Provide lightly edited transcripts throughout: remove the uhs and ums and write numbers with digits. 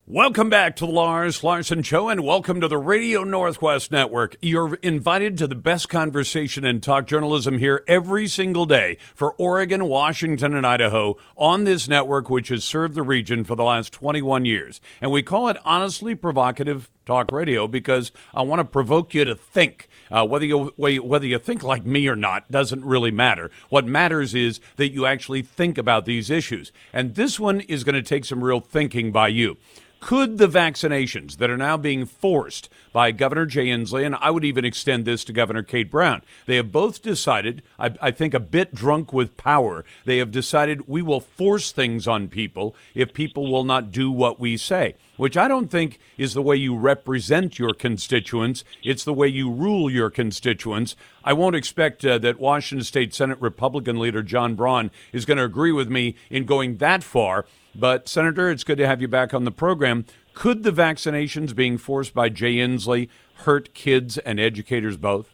Welcome back to the Lars Larson Show, and welcome to the Radio Northwest Network. You're invited to the best conversation in talk journalism here every single day for Oregon, Washington, and Idaho on this network, which has served the region for the last 21 years. And we call it Honestly Provocative Talk Radio because I want to provoke you to think. Whether you think like me or not doesn't really matter. What matters is that you actually think about these issues. And this one is going to take some real thinking by you. Could the vaccinations that are now being forced by Governor Jay Inslee, and I would even extend this to Governor Kate Brown, they have both decided, I think a bit drunk with power, they have decided we will force things on people if people will not do what we say, which I don't think is the way you represent your constituents. It's the way you rule your constituents. I won't expect that Washington State Senate Republican leader John Braun is going to agree with me in going that far. But, Senator, it's good to have you back on the program. Could the vaccinations being forced by Jay Inslee hurt kids and educators both?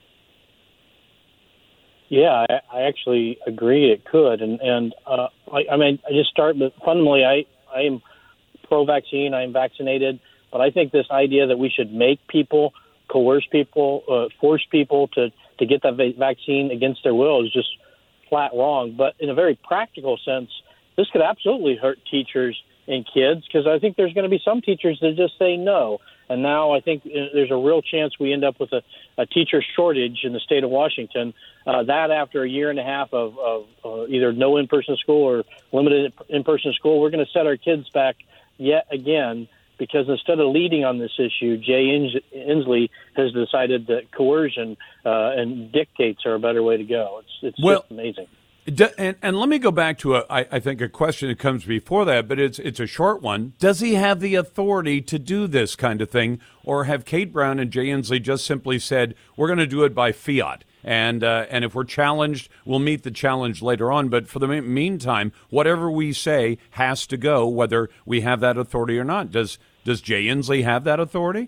Yeah, I actually agree it could. I just start with fundamentally, I am pro-vaccine, I am vaccinated, but I think this idea that we should make people, coerce people, force people to get that vaccine against their will is just flat wrong. But in a very practical sense, this could absolutely hurt teachers and kids because I think there's going to be some teachers that just say no. And now I think there's a real chance we end up with a teacher shortage in the state of Washington. That after a year and a half of either no in-person school or limited in-person school, we're going to set our kids back yet again because instead of leading on this issue, Jay Inslee has decided that coercion and dictates are a better way to go. It's just amazing. And let me go back to, I think, a question that comes before that, but it's a short one. Does he have the authority to do this kind of thing, or have Kate Brown and Jay Inslee just simply said, we're going to do it by fiat, and if we're challenged, we'll meet the challenge later on, but for the meantime, whatever we say has to go, whether we have that authority or not. Does Jay Inslee have that authority?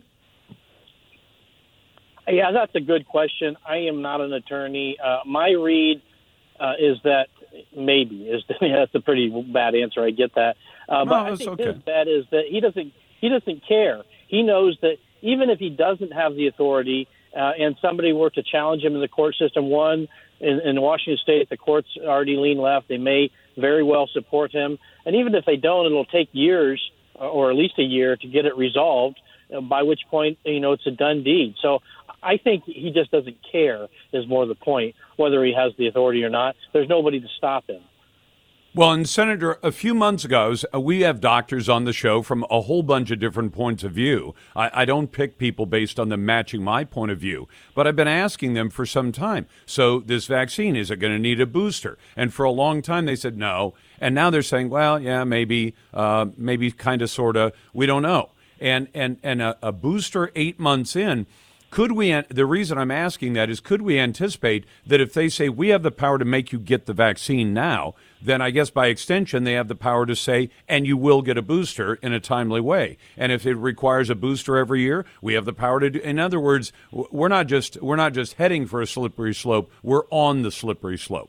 Yeah, that's a good question. I am not an attorney. My read is that maybe that's a pretty bad answer. I get that, but I think his bet is that he doesn't care. He knows that even if he doesn't have the authority, and somebody were to challenge him in the court system, in Washington State, the courts already lean left. They may very well support him, and even if they don't, it'll take years or at least a year to get it resolved. By which point, it's a done deed. So I think he just doesn't care is more the point, whether he has the authority or not. There's nobody to stop him. Well, and Senator, a few months ago, we have doctors on the show from a whole bunch of different points of view. I don't pick people based on them matching my point of view, but I've been asking them for some time. So this vaccine, is it going to need a booster? And for a long time they said no. And now they're saying, well, yeah, maybe kind of, sort of, we don't know. And a booster 8 months in, the reason I'm asking that is, could we anticipate that if they say we have the power to make you get the vaccine now, then I guess by extension they have the power to say, and you will get a booster in a timely way. And if it requires a booster every year, we have the power to do. In other words, we're not just heading for a slippery slope, we're on the slippery slope.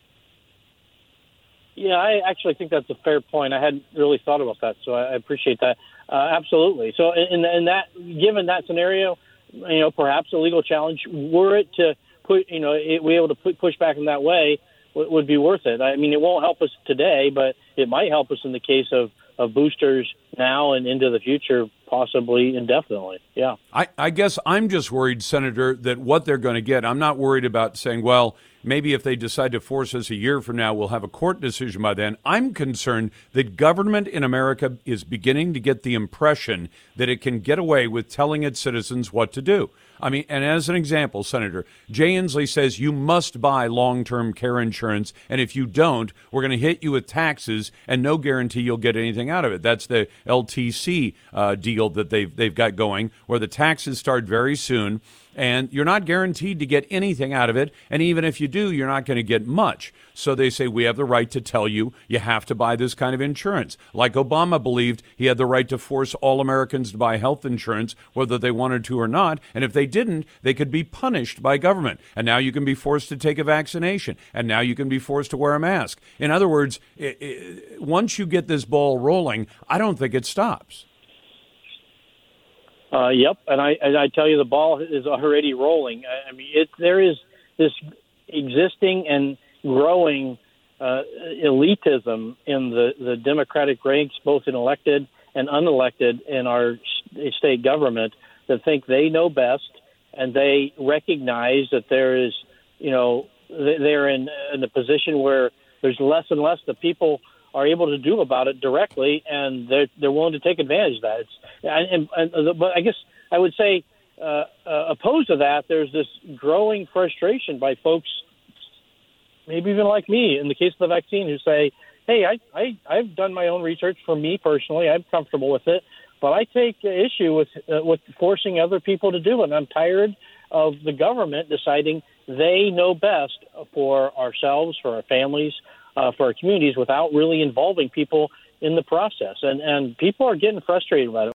Yeah, I actually think that's a fair point. I hadn't really thought about that, so I appreciate that. Absolutely. So in that, given that scenario, perhaps a legal challenge, were it to put, be able to push back in that way, would be worth it. I mean, it won't help us today, but it might help us in the case of boosters now and into the future, possibly indefinitely. Yeah. I guess I'm just worried, Senator, that what they're going to get, I'm not worried about saying, well, maybe if they decide to force us a year from now, we'll have a court decision by then. I'm concerned that government in America is beginning to get the impression that it can get away with telling its citizens what to do. I mean, and as an example, Senator, Jay Inslee says you must buy long-term care insurance, and if you don't, we're going to hit you with taxes and no guarantee you'll get anything out of it. That's the LTC deal that they've got going, where the taxes start very soon, and you're not guaranteed to get anything out of it, and even if you do, you're not going to get much. So they say we have the right to tell you you have to buy this kind of insurance. Like Obama believed he had the right to force all Americans to buy health insurance, whether they wanted to or not, and if they didn't, they could be punished by government. And now you can be forced to take a vaccination, and now you can be forced to wear a mask. In other words, once you get this ball rolling, I don't think it stops. Yep, and I tell you, the ball is already rolling. I mean, there is this existing and growing elitism in the Democratic ranks, both in elected and unelected in our state government, that think they know best, and they recognize that there is, they're in a position where there's less and less that people are able to do about it directly, and they're willing to take advantage of that. But I guess I would say opposed to that, there's this growing frustration by folks, maybe even like me, in the case of the vaccine, who say, hey, I've done my own research for me personally. I'm comfortable with it, but I take issue with forcing other people to do it. And I'm tired of the government deciding they know best for ourselves, for our families, for our communities, without really involving people in the process. And people are getting frustrated about it.